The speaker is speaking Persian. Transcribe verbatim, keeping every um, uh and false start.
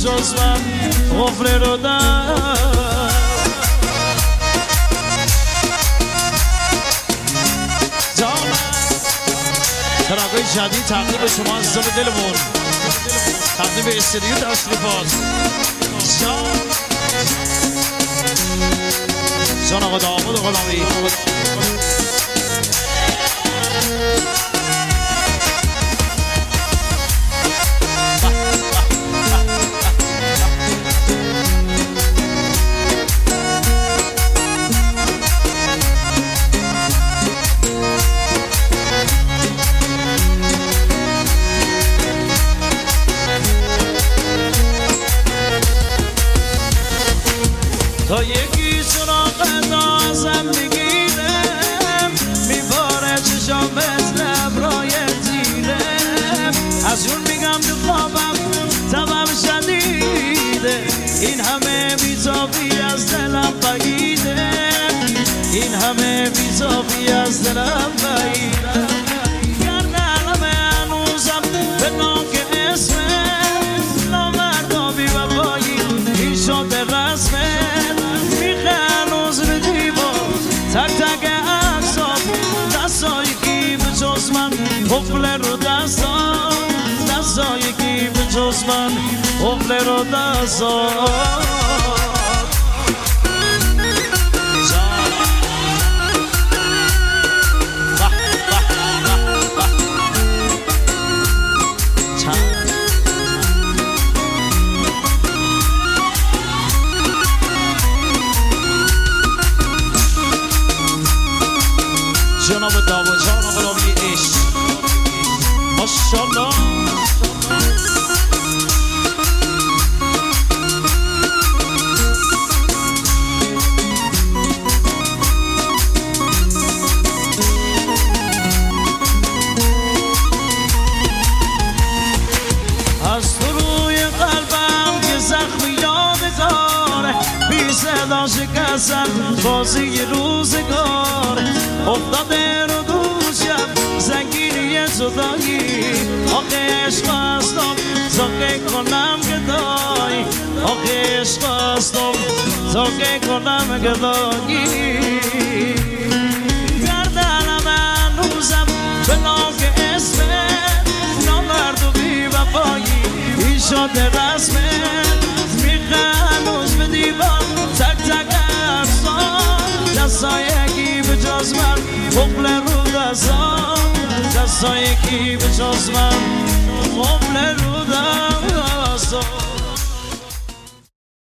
جز من قفل رو دست تراغای جدید تقدیم به شما عزیزان دلمون تقدیم به استودیو تشریفات جان جان آقا داماد غلامی تا یکی سراغ نازم میگیرم میباره چشام مثل ابرای تیرم از اون میگم تو خوابم تبم شدیده این همه بیتابی از دلم بگیده این همه بیتابی از دلم بگیده گردنم هنوزم به ناک اسمم نامردا بی وفایی این شده رسمه تک تک اکسام دستایی کی به جز من قفل رو دستان دستایی کی به جز من قفل رو دستان جناب داوود جان غلامی عشق ماشاءالله از تو روی قلبم که زخمی یادگاره بی صدا شکستم بازی روزگار افتاده رو دوشم زنگیری زدایی آخه عشق هستم تا که کنم گدایی آخه عشق هستم تا که کنم گدایی گردنم هنوزم به ناک اسمت نامرد و بی وفایی این شده رسمت میخه هنوز به دیوان تک تک افسان دستایی به جز من قفل رو دستان دستایی کی به جز من قفل رو دستان